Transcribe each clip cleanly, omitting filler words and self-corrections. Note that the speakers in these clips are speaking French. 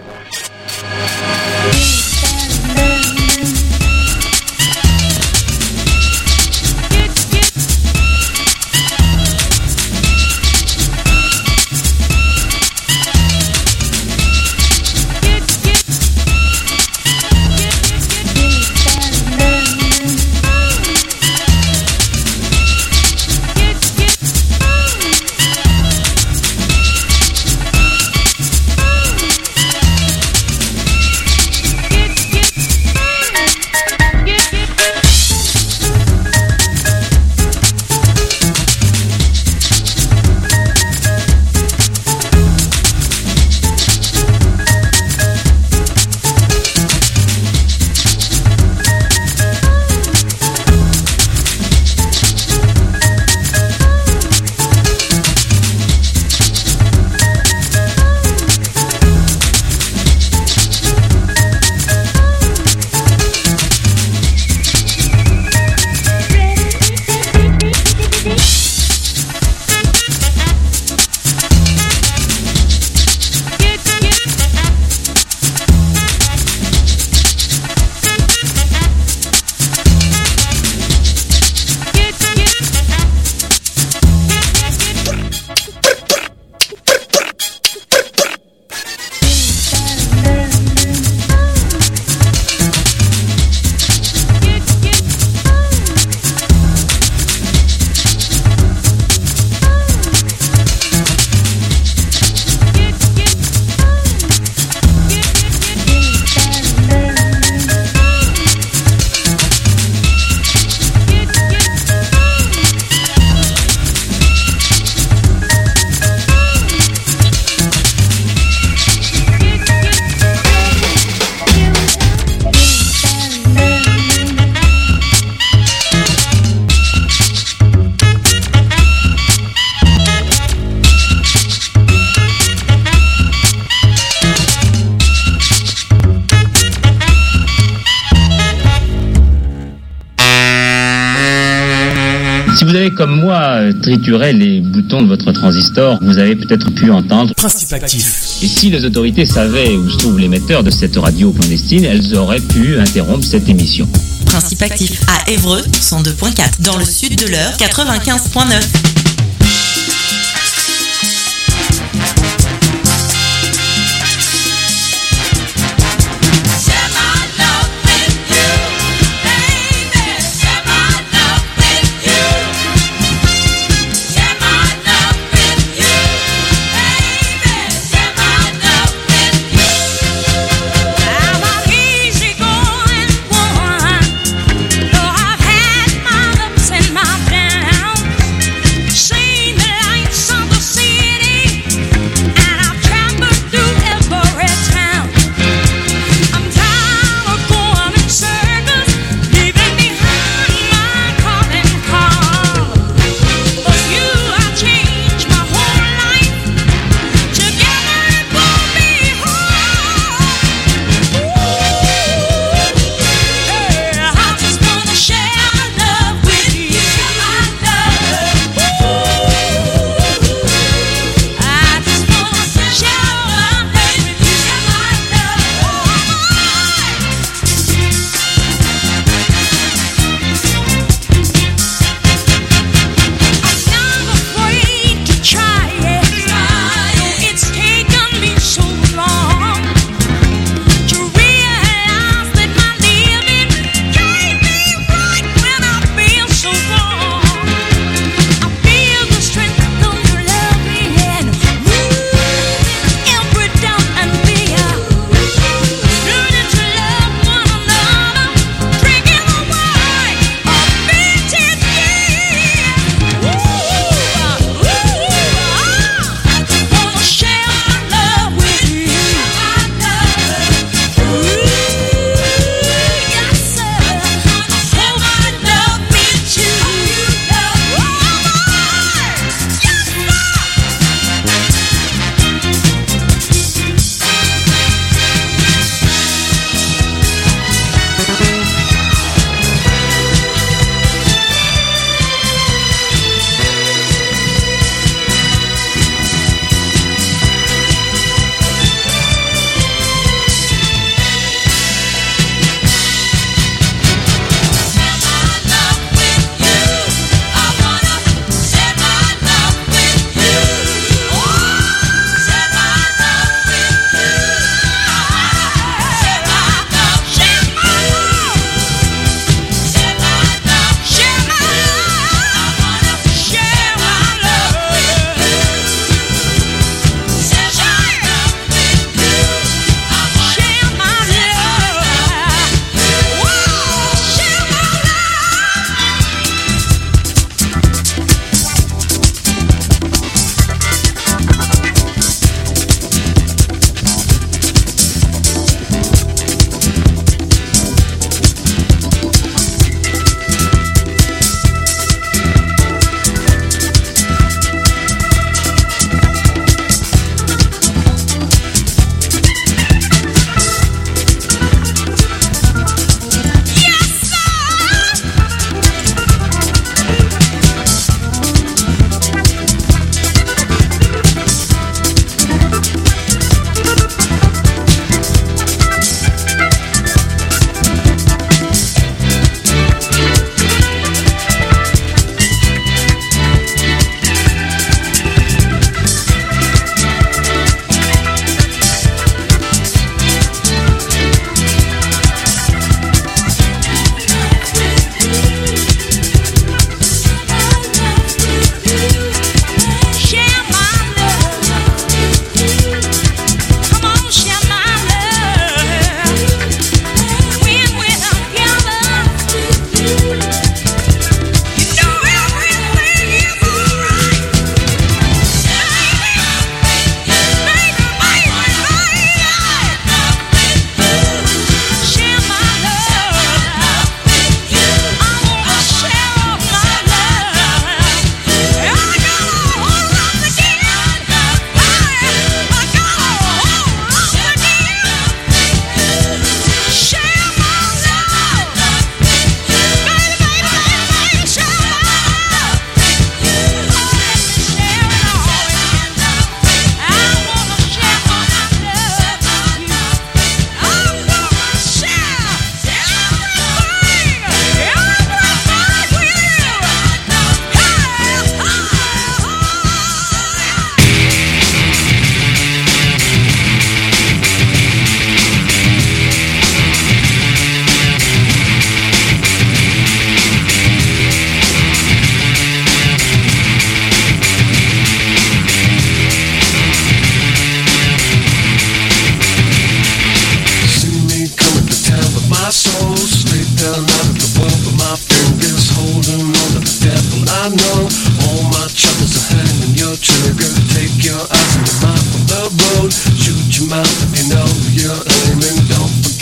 Si vous avez comme moi trituré les boutons de votre transistor, vous avez peut-être pu entendre Principe actif. Et si les autorités savaient où se trouve l'émetteur de cette radio clandestine, elles auraient pu interrompre cette émission. Principe actif à Évreux 102.4, dans le sud de l'Eure 95.9.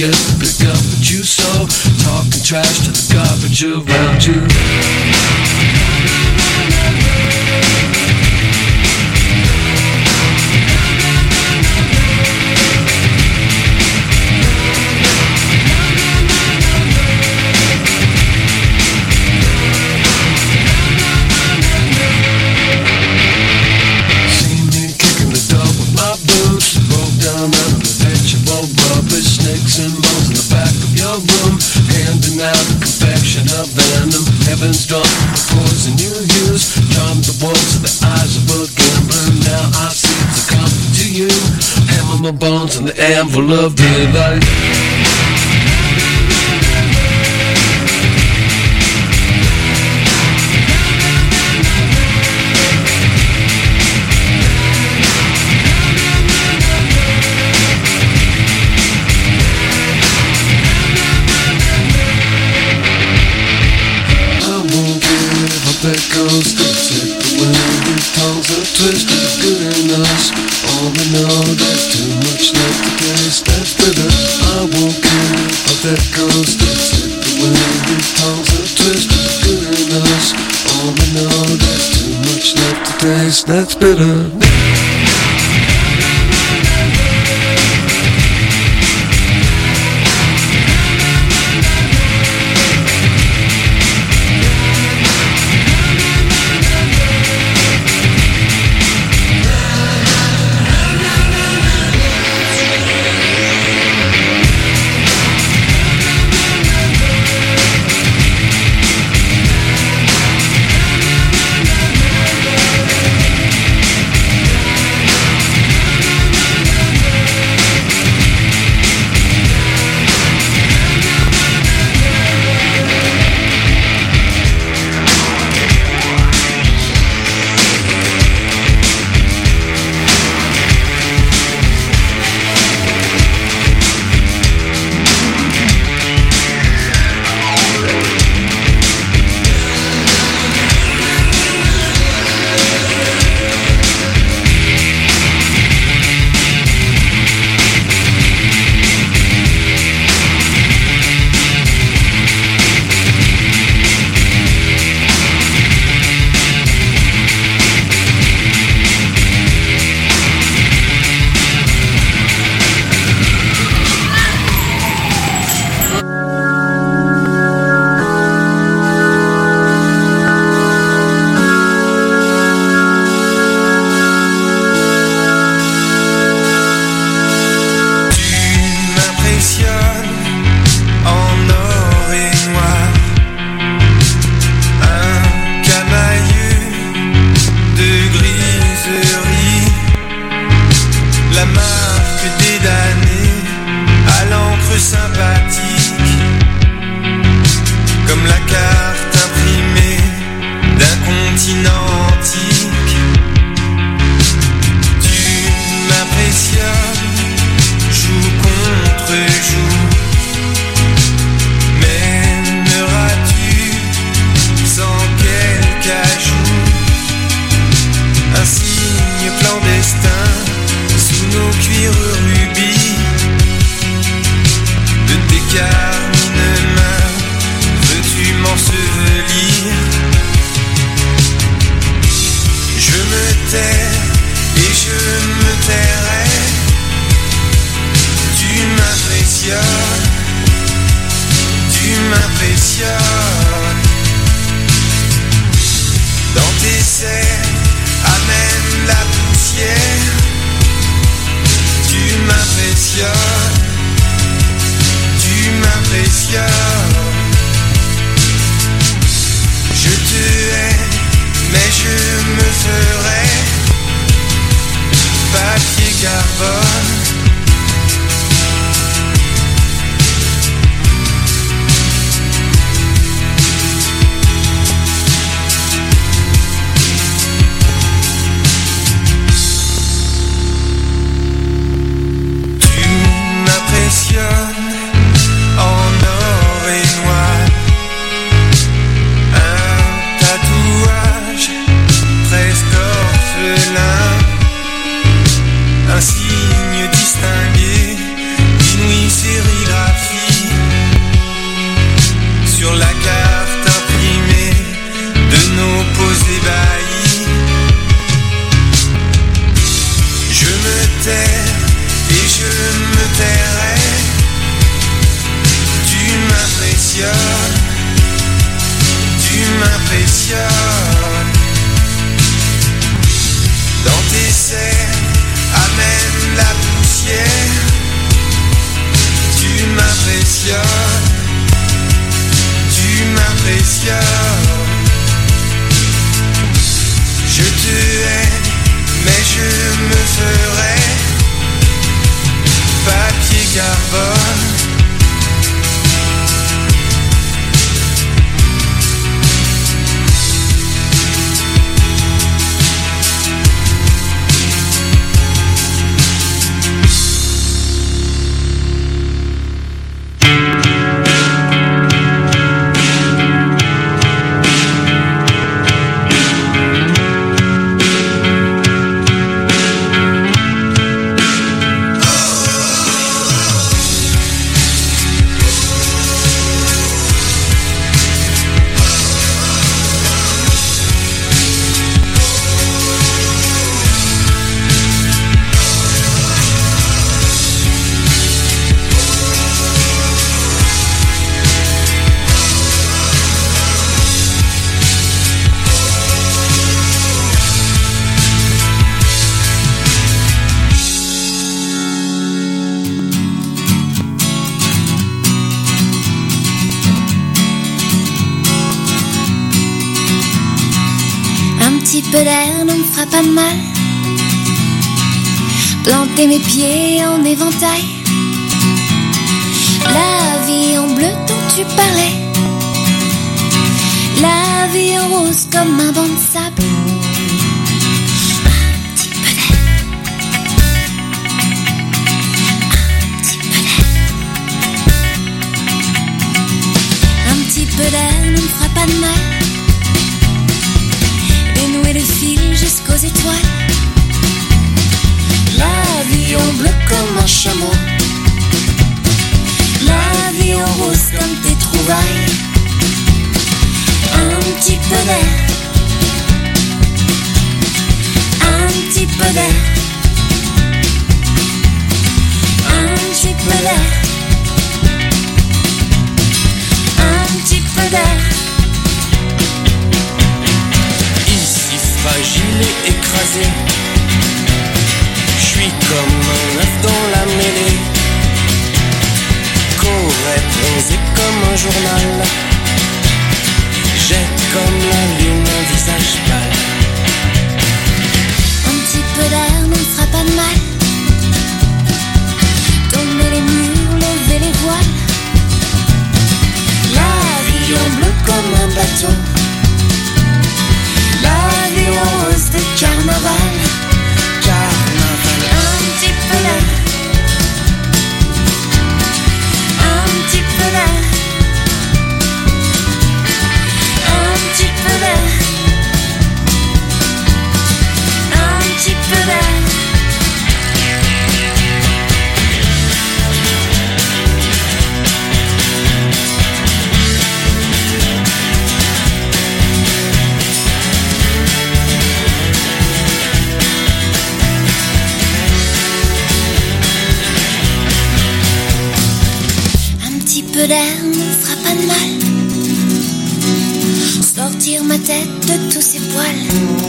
forget to pick up what you saw. Talking trash to the garbage around you. Heaven's drunk, the poison you use. Charm the walls of the eyes of a gambler. Now I see it's a come to you. Hammer my bones in the anvil of daylight. That goes to set the wind and tongues are twisted good in us. All we know there's too much left to taste. That's bitter. I won't care how that goes to set the wind and tongues are twisted good in us. All we know there's too much left to taste. That's bitter. Un signe fiole. Je te hais, mais je me ferai papier carbone. Un peu d'air ne me fera pas de mal. Planter mes pieds en éventail. La vie en bleu dont tu parlais. La vie en rose comme un banc de sable. Un petit peu d'air. Un petit peu d'air. Un petit peu d'air ne me fera pas de mal. Dénouer le fil jusqu'aux étoiles. La vie en bleu comme un chameau. La vie en rose comme tes trouvailles. Un petit peu d'air. Un petit peu d'air. Un petit peu d'air. Un petit peu d'air. Fragile et écrasé, je suis comme un œuf dans la mêlée, qu'aurait bronzé comme un journal, jette comme la lune un visage pâle. Un petit peu d'air ne me fera pas de mal. Tomber les murs, lever les voiles. La vie en bleu comme un bateau. La vie en rose de carnaval. Carnaval. Un petit peu d'air. Un petit peu d'air. Un petit peu d'air. Un petit peu d'air. Un peu d'air ne me fera pas de mal. Sortir ma tête de tous ces poils.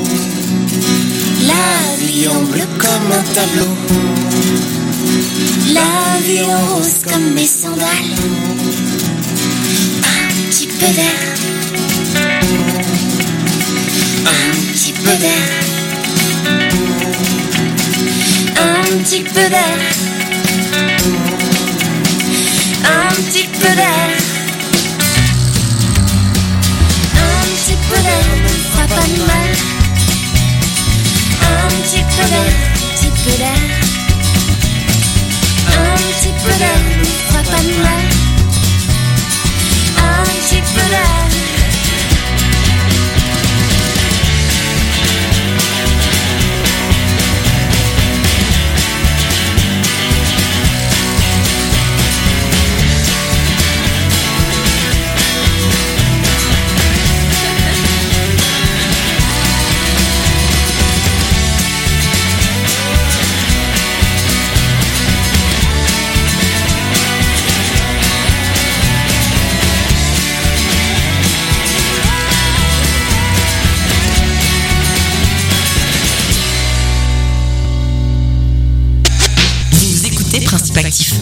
La vie en bleu comme un tableau. La vie en rose comme mes sandales. Un petit peu d'air. Un petit peu d'air. Un petit peu d'air. Un petit peu d'air. Un petit peu d'air ne me fera pas de mal. Un petit peu d'air, petit peu d'air. Un petit peu d'air ne me fera pas de mal. Un petit peu d'air.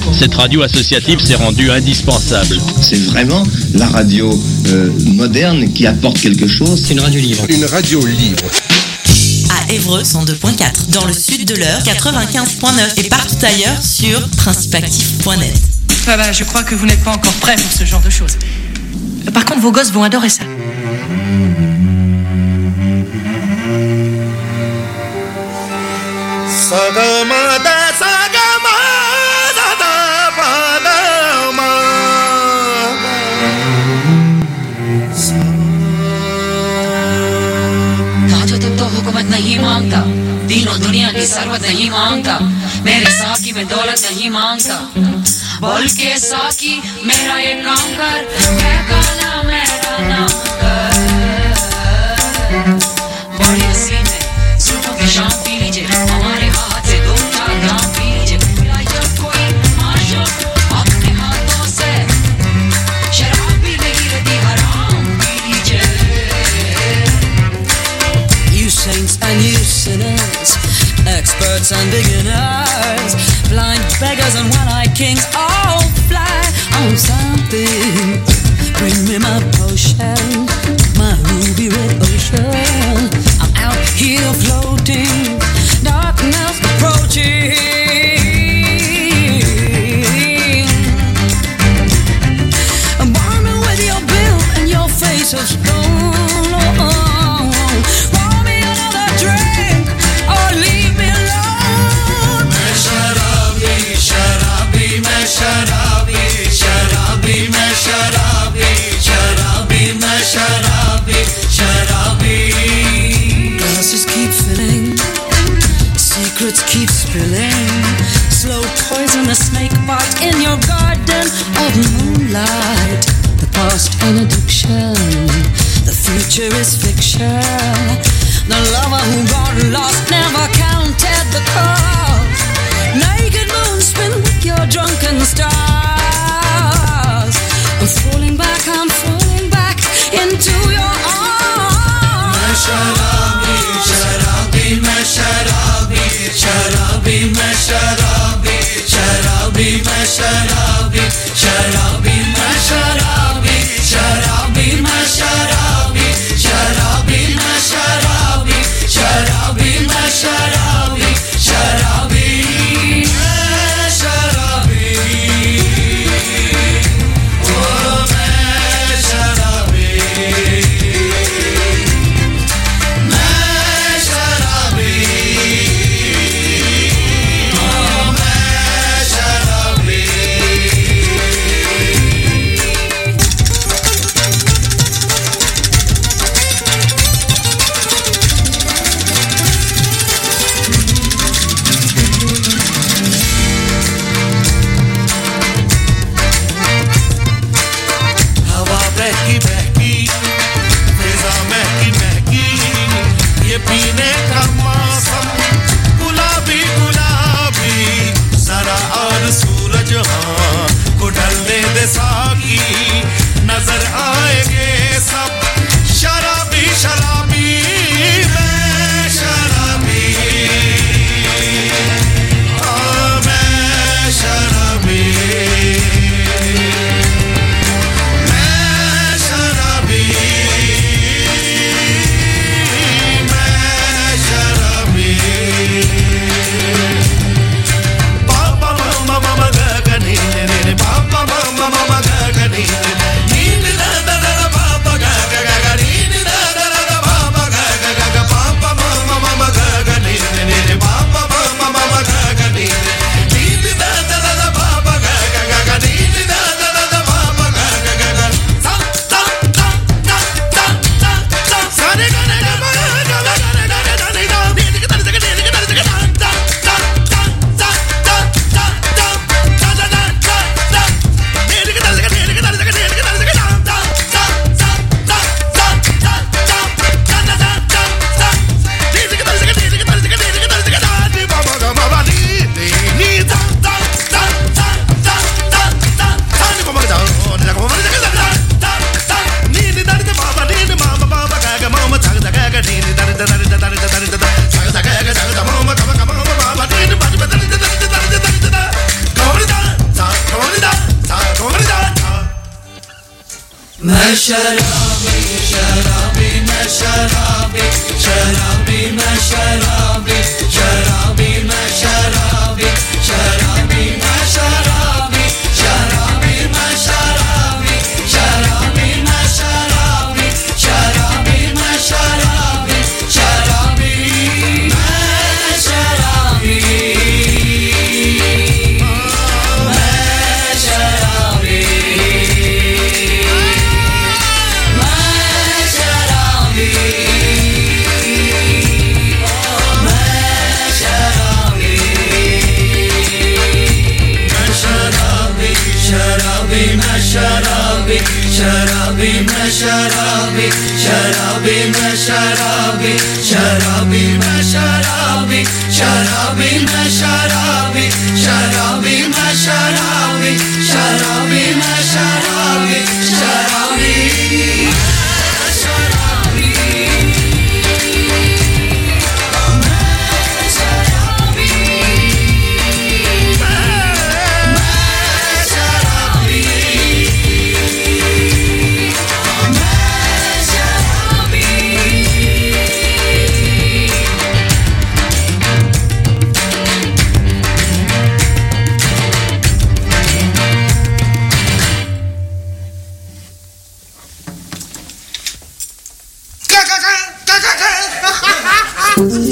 Cette radio associative s'est rendue indispensable. C'est vraiment la radio moderne qui apporte quelque chose. C'est une radio libre. Une radio libre. À Évreux 102.4, dans le sud de l'Eure 95.9 et partout ailleurs sur principeactif.net. Je crois que vous n'êtes pas encore prêts pour ce genre de choses. Par contre, vos gosses vont adorer ça. नहीं मांगता तीनों दुनिया की सरवत नहीं मांगता मेरे साकी में दौलत नहीं मांगता बोल के साकी मेरा ये काम कर मैं काला मेरा नाम कर बड़ी हसीन है सुबह की शाम पी लीजिए हमारे हाथ से 2-4 ग्राम पी लीजिए जब कोई माशो अपने हाथों से शराब भी नहीं रहती हराम पी लीजिए Saints and you sinners, experts and beginners, blind beggars and one-eyed kings, all fly on something. Bring me my potion, my ruby red ocean. I'm out here floating, darkness approaching. Burn me with your bill and your face of stone. Drink or leave me alone. मैं शराबी, शराबी, मैं शराबी, शराबी, मैं शराबी, शराबी, मैं शराबी, शराबी. Glasses keep filling, secrets keep spilling. Slow poison, a snake bite in your garden of moonlight. The past an addiction, the future is fiction. The lover who got lost never counted the cost. Naked moon spin with your drunken stars. I'm falling back into your arms. मैं शराबी, शराबी, मैं शराबी, शराबी, मैं शराबी, शराबी, मैं शराबी, शराबी, मैं शराबी, शराबी, मैं शराबी, शराबी, मैं शराबी. शराबी मैं शराबी शराबी मैं शराबी ओ मैं शराबी मैं शराबी ओ मैं शराबी पीने का मौसम गुलाबी गुलाबी जरा और सूरज हाँ को ढलने दे साकी नजर आएंगे सब शराबी शराबी मैं शराबी मैं शराबी मैं शराबी Papa, mama, mama, gani, नींद ना मैं शराबी शराबी मैं शराबी शराबी मैं शराबी शराबी मैं शराबी शराबी मैं शराबी शराबी मैं शराबी शराबी मैं शराबी शराबी मैं शराबी शराबी मैं शराबी शराबी शराबी मैं शराबी शराबी मैं शराबी शराबी मैं शराबी शराबी मैं शराबी शराबी मैं शराबी शराबी मैं शराबी शराबी Go, go, go, go, go, go.